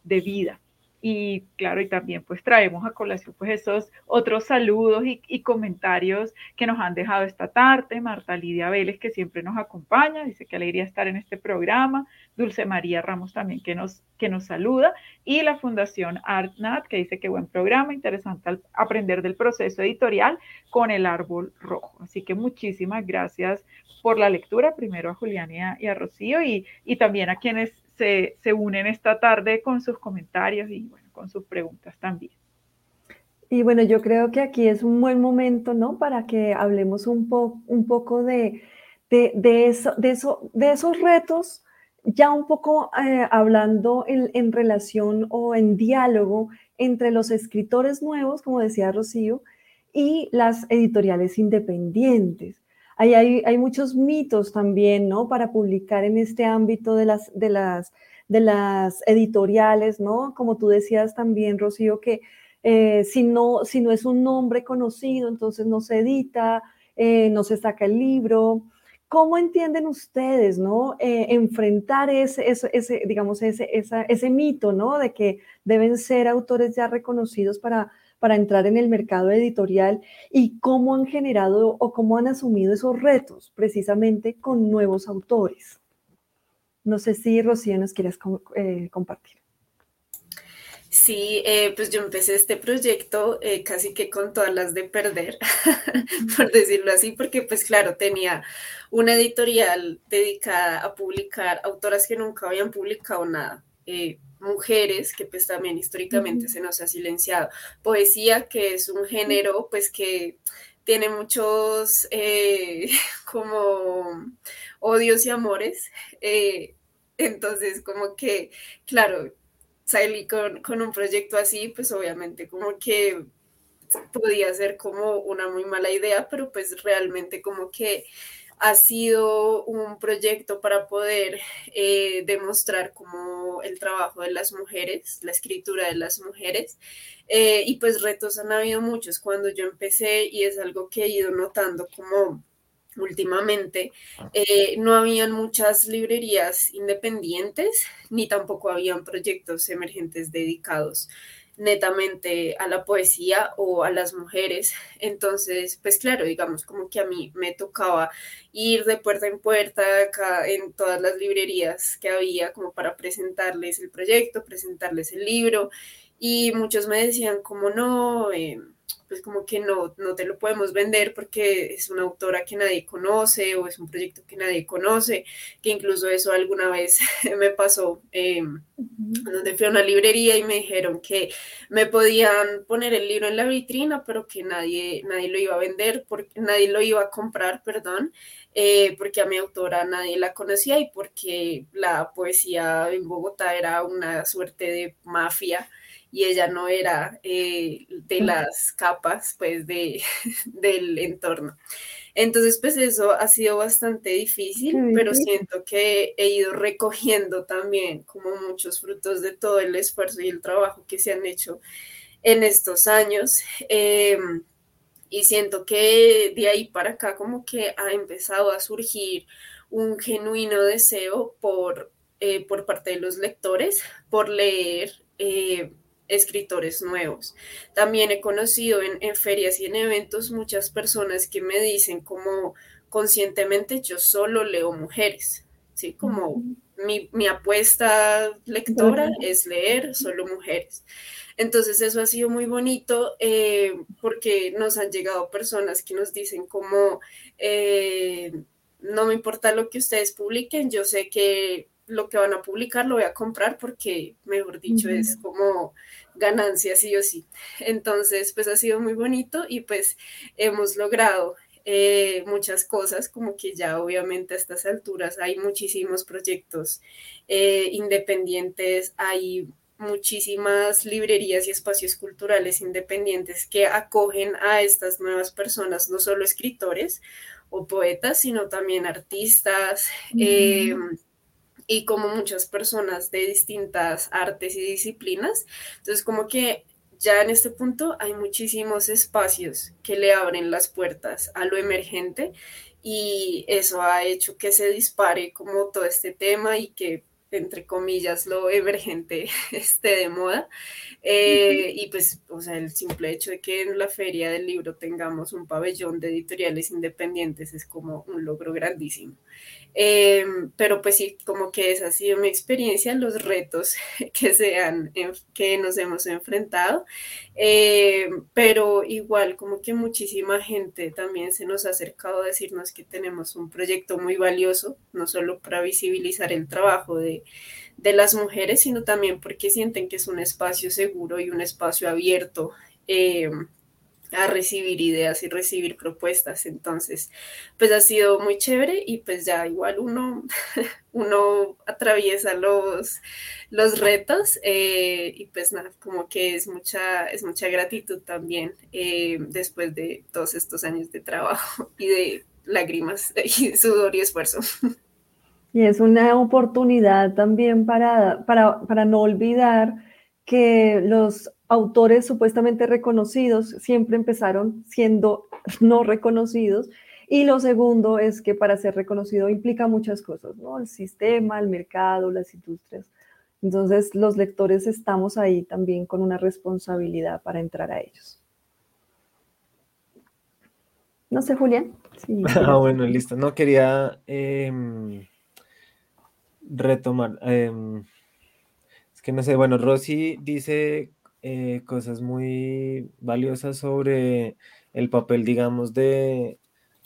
de vida. Y claro, y también pues traemos a colación pues esos otros saludos y, y comentarios que nos han dejado esta tarde. Marta Lidia Vélez, que siempre nos acompaña, dice que alegría estar en este programa. Dulce María Ramos también que nos, que nos saluda. Y la Fundación ArtNat, que dice que buen programa, interesante al aprender del proceso editorial con el árbol rojo. Así que muchísimas gracias por la lectura, primero a Julián y a, y a Rocío, y, y también a quienes Se, se unen esta tarde con sus comentarios y bueno, con sus preguntas también. Y bueno, yo creo que aquí es un buen momento, ¿no? Para que hablemos un, po un poco de, de, de, eso, de, eso, de esos retos, ya un poco eh, hablando en, en relación o en diálogo entre los escritores nuevos, como decía Rocío, y las editoriales independientes. Ahí hay, hay muchos mitos también, ¿no? Para publicar en este ámbito de las, de las, de las editoriales, ¿no? Como tú decías también, Rocío, que eh, si, no, si no es un nombre conocido, entonces no se edita, eh, no se saca el libro. ¿Cómo entienden ustedes, ¿no? Eh, enfrentar ese, ese, ese digamos, ese, esa, ese mito, ¿no? De que deben ser autores ya reconocidos para para entrar en el mercado editorial y cómo han generado o cómo han asumido esos retos precisamente con nuevos autores. No sé si Rocío nos quieres eh, compartir. Sí, eh, pues yo empecé este proyecto eh, casi que con todas las de perder, por decirlo así, porque pues claro, tenía una editorial dedicada a publicar autoras que nunca habían publicado nada. Eh, mujeres, que pues también históricamente uh-huh. se nos ha silenciado, poesía, que es un género pues que tiene muchos eh, como odios y amores, eh, entonces como que, claro, salí con, con un proyecto así, pues obviamente como que podía ser como una muy mala idea, pero pues realmente como que ha sido un proyecto para poder eh, demostrar como el trabajo de las mujeres, la escritura de las mujeres, eh, y pues retos han habido muchos cuando yo empecé y es algo que he ido notando como últimamente, eh, no habían muchas librerías independientes, ni tampoco habían proyectos emergentes dedicados netamente a la poesía o a las mujeres. Entonces, pues claro, digamos como que a mí me tocaba ir de puerta en puerta acá en todas las librerías que había como para presentarles el proyecto, presentarles el libro, y muchos me decían como no, eh, pues como que no, no te lo podemos vender porque es una autora que nadie conoce o es un proyecto que nadie conoce, que incluso eso alguna vez me pasó, eh, donde fui a una librería y me dijeron que me podían poner el libro en la vitrina, pero que nadie, nadie lo iba a vender, porque nadie lo iba a comprar, perdón, eh, porque a mi autora nadie la conocía y porque la poesía en Bogotá era una suerte de mafia y ella no era eh, de las capas pues de, del entorno. Entonces, pues eso ha sido bastante difícil, sí, pero siento que he ido recogiendo también como muchos frutos de todo el esfuerzo y el trabajo que se han hecho en estos años. Eh, y siento que de ahí para acá como que ha empezado a surgir un genuino deseo por, eh, por parte de los lectores, por leer eh, escritores nuevos. También he conocido en, en ferias y en eventos muchas personas que me dicen como conscientemente yo solo leo mujeres, ¿sí? Como uh-huh. mi, mi apuesta lectora uh-huh. es leer solo mujeres. Entonces eso ha sido muy bonito eh, porque nos han llegado personas que nos dicen como eh, no me importa lo que ustedes publiquen, yo sé que lo que van a publicar lo voy a comprar porque, mejor dicho, uh-huh. es como ganancia sí o sí. Entonces, pues ha sido muy bonito y pues hemos logrado eh, muchas cosas, como que ya obviamente a estas alturas hay muchísimos proyectos eh, independientes, hay muchísimas librerías y espacios culturales independientes que acogen a estas nuevas personas, no solo escritores o poetas, sino también artistas, uh-huh. eh, y como muchas personas de distintas artes y disciplinas. Entonces, como que ya en este punto hay muchísimos espacios que le abren las puertas a lo emergente y eso ha hecho que se dispare como todo este tema y que entre comillas, lo emergente esté de moda. Eh, y pues, o sea, el simple hecho de que en la feria del libro tengamos un pabellón de editoriales independientes es como un logro grandísimo. Eh, pero pues sí, como que esa ha sido mi experiencia, los retos que, se han, que nos hemos enfrentado, eh, pero igual como que muchísima gente también se nos ha acercado a decirnos que tenemos un proyecto muy valioso, no solo para visibilizar el trabajo de, de las mujeres, sino también porque sienten que es un espacio seguro y un espacio abierto. Eh, a recibir ideas y recibir propuestas. Entonces, pues ha sido muy chévere y pues ya igual uno, uno atraviesa los, los retos eh, y pues nada, como que es mucha, es mucha gratitud también eh, después de todos estos años de trabajo y de lágrimas y sudor y esfuerzo. Y es una oportunidad también para, para, para no olvidar que los autores supuestamente reconocidos siempre empezaron siendo no reconocidos. Y lo segundo es que para ser reconocido implica muchas cosas, ¿no? El sistema, el mercado, las industrias. Entonces, los lectores estamos ahí también con una responsabilidad para entrar a ellos. No sé, Julián. Si Ah, bueno, listo. No quería eh, retomar. Eh, es que no sé, bueno, Rosy dice eh, cosas muy valiosas sobre el papel, digamos, de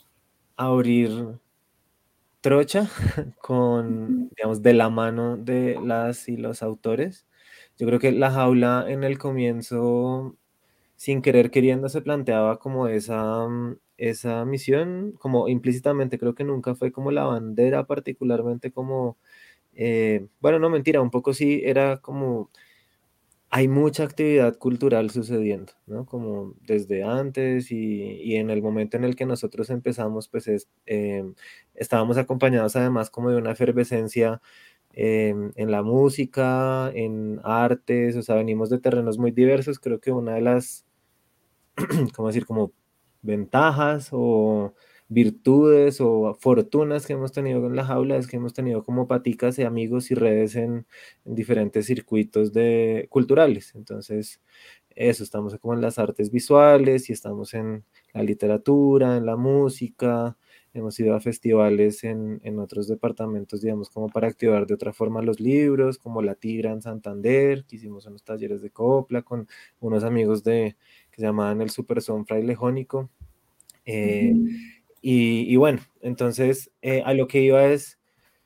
abrir trocha con, digamos, de la mano de las y los autores. Yo creo que La Jaula en el comienzo, sin querer queriendo, se planteaba como esa, mm, esa misión, como implícitamente, creo que nunca fue como la bandera, particularmente como, eh, bueno, no mentira, un poco sí, era como hay mucha actividad cultural sucediendo, ¿no? Como desde antes y, y en el momento en el que nosotros empezamos, pues es, eh, estábamos acompañados además como de una efervescencia eh, en la música, en artes, o sea, venimos de terrenos muy diversos. Creo que una de las, ¿cómo decir? Como ventajas o virtudes o fortunas que hemos tenido en La Jaula es que hemos tenido como paticas y amigos y redes en, en diferentes circuitos de, culturales. Entonces, eso, estamos como en las artes visuales y estamos en la literatura, en la música, hemos ido a festivales en, en otros departamentos, digamos, como para activar de otra forma los libros, como La Tigra en Santander, que hicimos unos talleres de copla con unos amigos de, que se llamaban el Super Son Fraile Jónico. Eh, uh-huh. y, y bueno, entonces eh, a lo que iba es,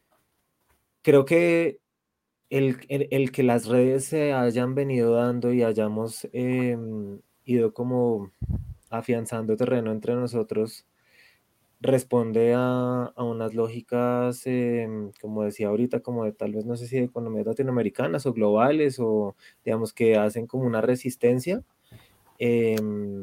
creo que el, el, el que las redes se hayan venido dando y hayamos eh, ido como afianzando terreno entre nosotros responde a, a unas lógicas, eh, como decía ahorita, como de tal vez, no sé si de economías latinoamericanas o globales, o digamos que hacen como una resistencia, eh,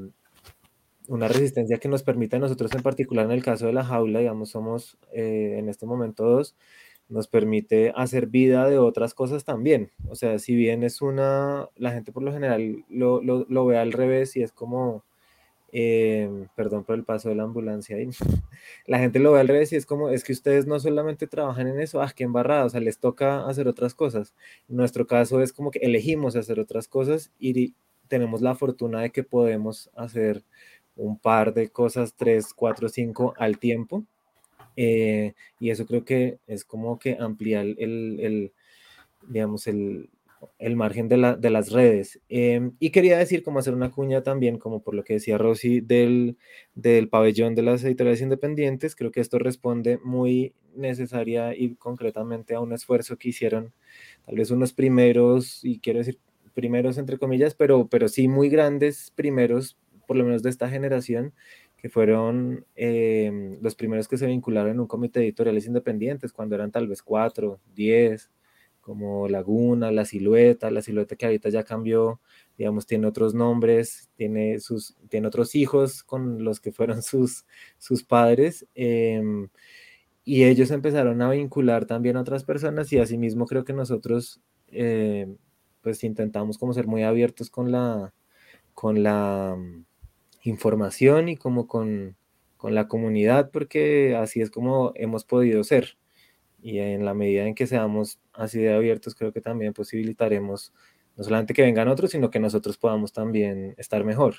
una resistencia que nos permite a nosotros en particular en el caso de La Jaula, digamos, somos eh, en este momento dos, nos permite hacer vida de otras cosas también. O sea, si bien es una, la gente por lo general lo, lo, lo ve al revés y es como, eh, perdón por el paso de la ambulancia ahí, la gente lo ve al revés y es como, es que ustedes no solamente trabajan en eso, ah, qué embarrada, o sea, les toca hacer otras cosas. En nuestro caso es como que elegimos hacer otras cosas y tenemos la fortuna de que podemos hacer un par de cosas, tres, cuatro, cinco al tiempo. Eh, y eso creo que es como que ampliar el, el digamos, el, el margen de, la, de las redes. Eh, y quería decir, como hacer una cuña también, como por lo que decía Rosy, del, del pabellón de las editoriales independientes. Creo que esto responde muy necesaria y concretamente a un esfuerzo que hicieron tal vez unos primeros, y quiero decir primeros entre comillas, pero, pero sí muy grandes primeros, por lo menos de esta generación, que fueron eh, los primeros que se vincularon en un comité de editoriales independientes, cuando eran tal vez cuatro, diez, como Laguna, La Silueta, La Silueta que ahorita ya cambió, digamos, tiene otros nombres, tiene, sus, tiene otros hijos con los que fueron sus, sus padres, eh, y ellos empezaron a vincular también a otras personas, y asimismo creo que nosotros eh, pues intentamos como ser muy abiertos con la, con la información y como con, con la comunidad, porque así es como hemos podido ser. Y en la medida en que seamos así de abiertos, creo que también posibilitaremos no solamente que vengan otros, sino que nosotros podamos también estar mejor.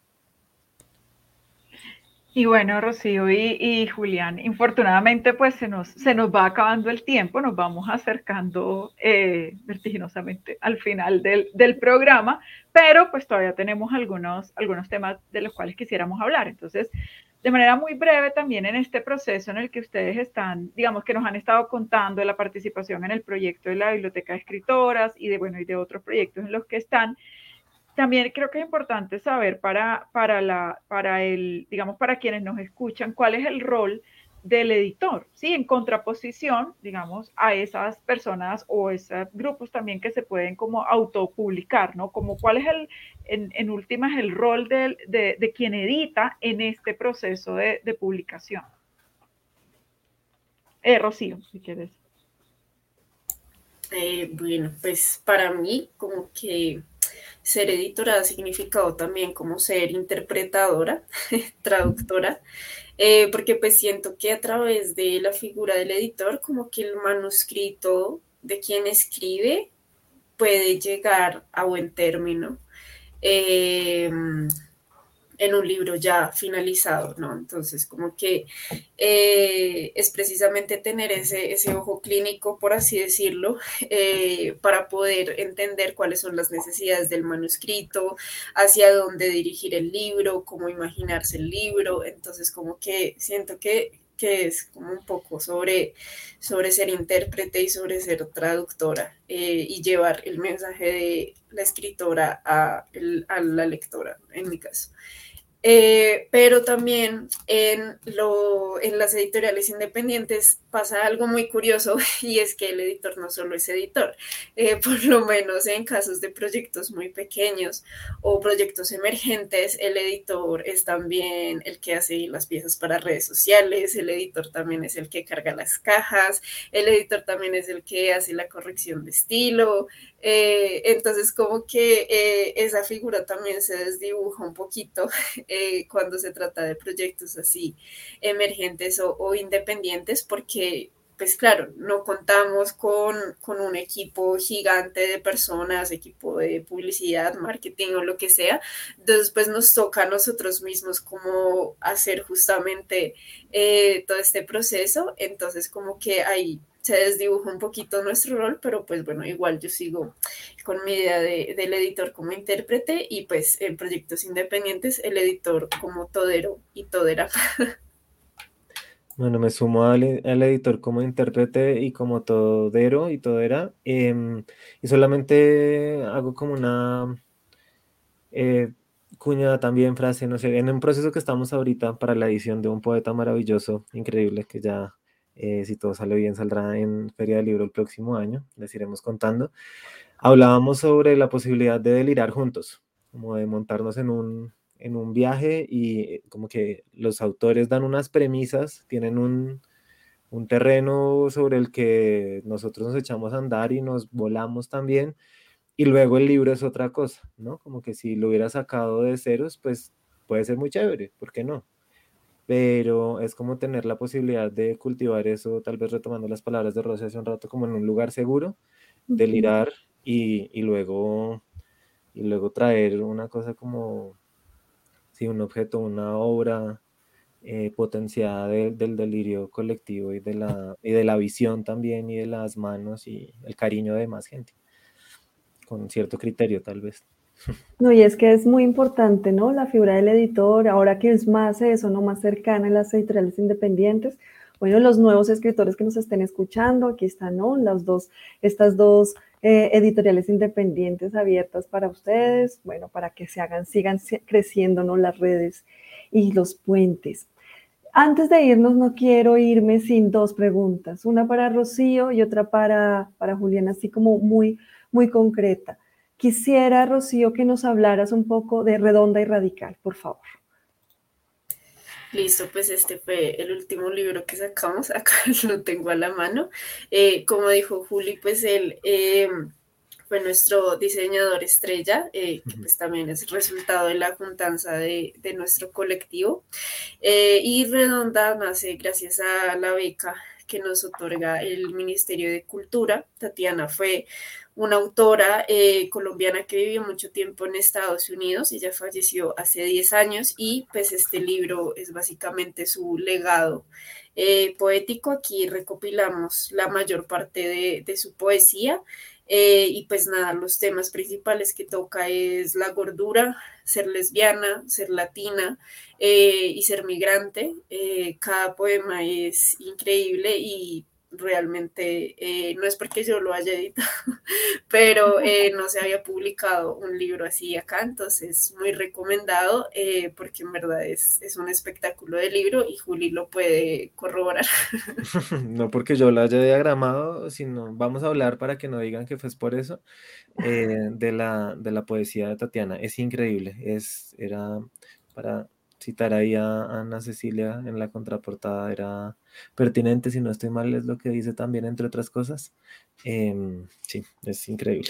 Y bueno, Rocío y, y Julián, infortunadamente pues se nos, se nos va acabando el tiempo, nos vamos acercando eh, vertiginosamente al final del, del programa, pero pues todavía tenemos algunos, algunos temas de los cuales quisiéramos hablar. Entonces, de manera muy breve también en este proceso en el que ustedes están, digamos que nos han estado contando de la participación en el proyecto de la Biblioteca de Escritoras y de, bueno, y de otros proyectos en los que están. También creo que es importante saber para, para, la, para, el, digamos, para quienes nos escuchan, cuál es el rol del editor, ¿sí? En contraposición, digamos, a esas personas o esos grupos también que se pueden como autopublicar, ¿no? Como cuál es el, en, en últimas, el rol de, de, de quien edita en este proceso de, de publicación. Eh, Rocío, si quieres. Eh, bueno, pues para mí como que ser editora ha significado también como ser interpretadora, traductora, eh, porque pues siento que a través de la figura del editor como que el manuscrito de quien escribe puede llegar a buen término. Eh, en un libro ya finalizado, ¿no? Entonces, como que eh, es precisamente tener ese, ese ojo clínico, por así decirlo, eh, para poder entender cuáles son las necesidades del manuscrito, hacia dónde dirigir el libro, cómo imaginarse el libro. Entonces, como que siento que, que es como un poco sobre, sobre ser intérprete y sobre ser traductora eh, y llevar el mensaje de la escritora a, el, a la lectora, en mi caso. Eh, pero también en, lo, en las editoriales independientes pasa algo muy curioso y es que el editor no solo es editor, eh, por lo menos en casos de proyectos muy pequeños o proyectos emergentes, el editor es también el que hace las piezas para redes sociales, el editor también es el que carga las cajas, el editor también es el que hace la corrección de estilo. Eh, entonces como que eh, esa figura también se desdibuja un poquito eh, cuando se trata de proyectos así emergentes o, o independientes, porque pues claro, no contamos con, con un equipo gigante de personas, equipo de publicidad, marketing o lo que sea. Entonces pues nos toca a nosotros mismos como hacer justamente eh, todo este proceso. Entonces como que ahí se desdibuja un poquito nuestro rol, pero pues bueno, igual yo sigo con mi idea de, del editor como intérprete y pues en proyectos independientes el editor como todero y todera. Bueno, me sumo al, al editor como intérprete y como todero y todera, eh, y solamente hago como una eh, cuña también, frase, no sé, en un proceso que estamos ahorita para la edición de un poeta maravilloso, increíble, que ya, eh, si todo sale bien, saldrá en Feria del Libro el próximo año, les iremos contando. Hablábamos sobre la posibilidad de delirar juntos, como de montarnos en un, en un viaje y como que los autores dan unas premisas, tienen un, un terreno sobre el que nosotros nos echamos a andar y nos volamos también, y luego el libro es otra cosa, ¿no? Como que si lo hubiera sacado de ceros, pues puede ser muy chévere, ¿por qué no? Pero es como tener la posibilidad de cultivar eso, tal vez retomando las palabras de Rosy hace un rato, como en un lugar seguro, delirar y, y, luego, y luego traer una cosa como, sí, un objeto, una obra eh, potenciada de, del delirio colectivo y de, la, y de la visión también y de las manos y el cariño de más gente, con cierto criterio tal vez. No, y es que es muy importante, ¿no? La figura del editor, ahora que es más eso, ¿no? Más cercana en las editoriales independientes. Bueno, los nuevos escritores que nos estén escuchando, aquí están, ¿no? Las dos, estas dos eh, editoriales independientes abiertas para ustedes, bueno, para que se hagan, sigan creciendo, ¿no? Las redes y los puentes. Antes de irnos, no quiero irme sin dos preguntas, una para Rocío y otra para, para Julián, así como muy, muy concreta. Quisiera, Rocío, que nos hablaras un poco de Redonda y Radical, por favor. Listo, pues este fue el último libro que sacamos, acá lo tengo a la mano. Eh, como dijo Juli, pues él eh, fue nuestro diseñador estrella, eh, que pues también es resultado de la juntanza de, de nuestro colectivo. Eh, y Redonda nace gracias a la beca que nos otorga el Ministerio de Cultura. Tatiana fue una autora eh, colombiana que vivió mucho tiempo en Estados Unidos. Ella falleció hace diez años y pues este libro es básicamente su legado eh, poético. Aquí recopilamos la mayor parte de, de su poesía. Eh, y pues nada, los temas principales que toca es la gordura, ser lesbiana, ser latina eh, y ser migrante. Eh, cada poema es increíble y realmente eh, no es porque yo lo haya editado, pero eh, no se había publicado un libro así acá, entonces muy recomendado eh, porque en verdad es, es un espectáculo de libro y Juli lo puede corroborar. No porque yo lo haya diagramado, sino vamos a hablar para que no digan que fue por eso, eh, de, la, de la poesía de Tatiana. Es increíble, es, era para citar ahí a Ana Cecilia en la contraportada, era pertinente, si no estoy mal, es lo que dice también, entre otras cosas. Eh, sí, es increíble.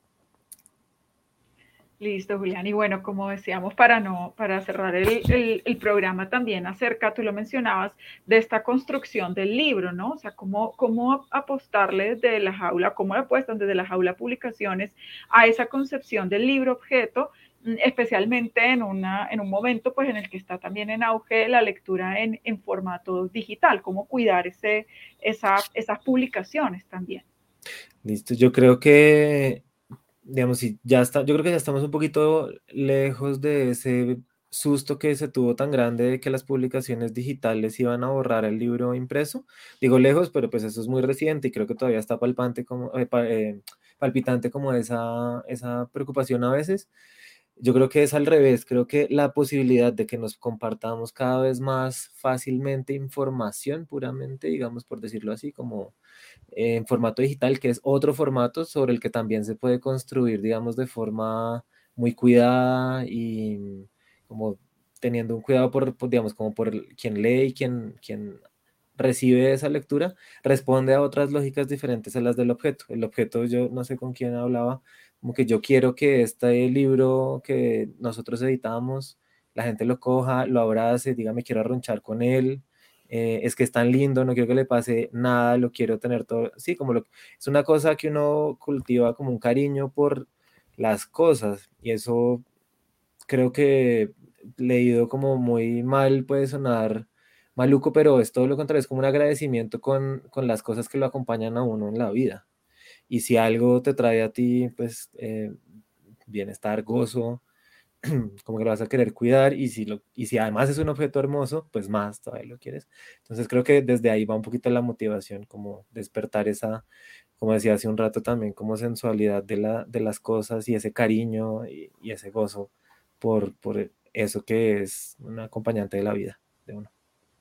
Listo, Julián. Y bueno, como decíamos, para no, para cerrar el, el, el programa también acerca, tú lo mencionabas, de esta construcción del libro, ¿no? O sea, cómo, cómo apostarle desde la jaula, cómo le apuestan desde la jaula publicaciones a esa concepción del libro objeto, especialmente en, una, en un momento pues en el que está también en auge la lectura en, en formato digital, cómo cuidar ese, esa, esas publicaciones también. Listo, yo creo que, digamos, si ya está, yo creo que ya estamos un poquito lejos de ese susto que se tuvo tan grande de que las publicaciones digitales iban a borrar el libro impreso. Digo lejos, pero pues eso es muy reciente y creo que todavía está palpante como, eh, eh, palpitante como esa, esa preocupación a veces. Yo creo que es al revés, creo que la posibilidad de que nos compartamos cada vez más fácilmente información puramente, digamos por decirlo así, como eh, en formato digital, que es otro formato sobre el que también se puede construir, digamos, de forma muy cuidada y como teniendo un cuidado por, por digamos, como por el, quien lee y quien, quien recibe esa lectura, responde a otras lógicas diferentes a las del objeto. El objeto, yo no sé con quién hablaba, como que yo quiero que este libro que nosotros editamos, la gente lo coja, lo abrace, diga me quiero arrunchar con él, eh, es que es tan lindo, no quiero que le pase nada, lo quiero tener todo, sí, como lo, es una cosa que uno cultiva como un cariño por las cosas, y eso creo que leído como muy mal puede sonar maluco, pero es todo lo contrario, es como un agradecimiento con, con las cosas que lo acompañan a uno en la vida. Y si algo te trae a ti, pues, eh, bienestar, gozo, como que lo vas a querer cuidar, y si, lo, y si además es un objeto hermoso, pues más todavía lo quieres. Entonces creo que desde ahí va un poquito la motivación, como despertar esa, como decía hace un rato también, como sensualidad de, la, de las cosas y ese cariño y, y ese gozo por, por eso que es un acompañante de la vida de uno.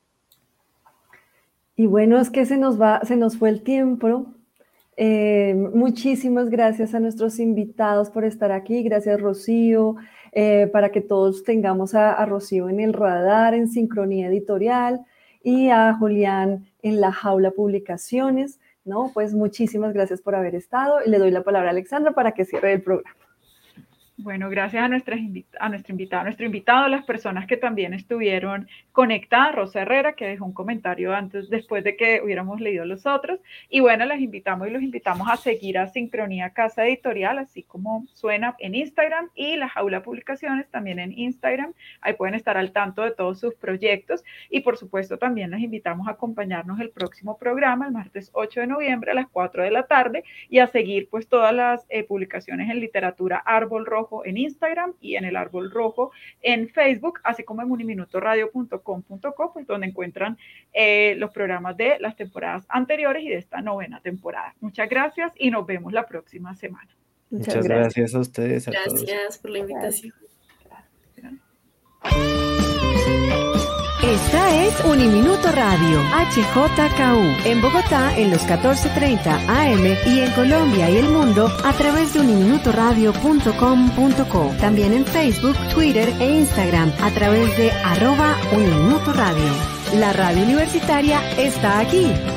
Y bueno, es que se nos va, se nos fue el tiempo. Eh, muchísimas gracias a nuestros invitados por estar aquí. Gracias, Rocío, eh, para que todos tengamos a, a Rocío en el radar, en Sincronía Editorial, y a Julián en La Jaula Publicaciones, ¿no? Pues muchísimas gracias por haber estado. Y le doy la palabra a Alexandra para que cierre el programa. Bueno, gracias a, nuestras invita- a nuestro invitado, a nuestro invitado, a las personas que también estuvieron conectadas, Rosa Herrera, que dejó un comentario antes, después de que hubiéramos leído los otros, y bueno, les invitamos y los invitamos a seguir a Sincronía Casa Editorial, así como suena en Instagram, y La Jaula Publicaciones también en Instagram, ahí pueden estar al tanto de todos sus proyectos, y por supuesto también les invitamos a acompañarnos el próximo programa, el martes ocho de noviembre a las cuatro de la tarde, y a seguir pues todas las eh, publicaciones en literatura Árbol Rojo en Instagram y en el Árbol Rojo en Facebook, así como en uniminuto radio punto com punto co, pues donde encuentran eh, los programas de las temporadas anteriores y de esta novena temporada. Muchas gracias y nos vemos la próxima semana. Muchas, Muchas gracias. gracias a ustedes. A gracias todos. por la invitación. Gracias. Esta es Uniminuto Radio, H J K U, en Bogotá en los catorce treinta A M y en Colombia y el mundo a través de uniminuto radio punto com punto co. También en Facebook, Twitter e Instagram a través de arroba Uniminuto Radio. La radio universitaria está aquí.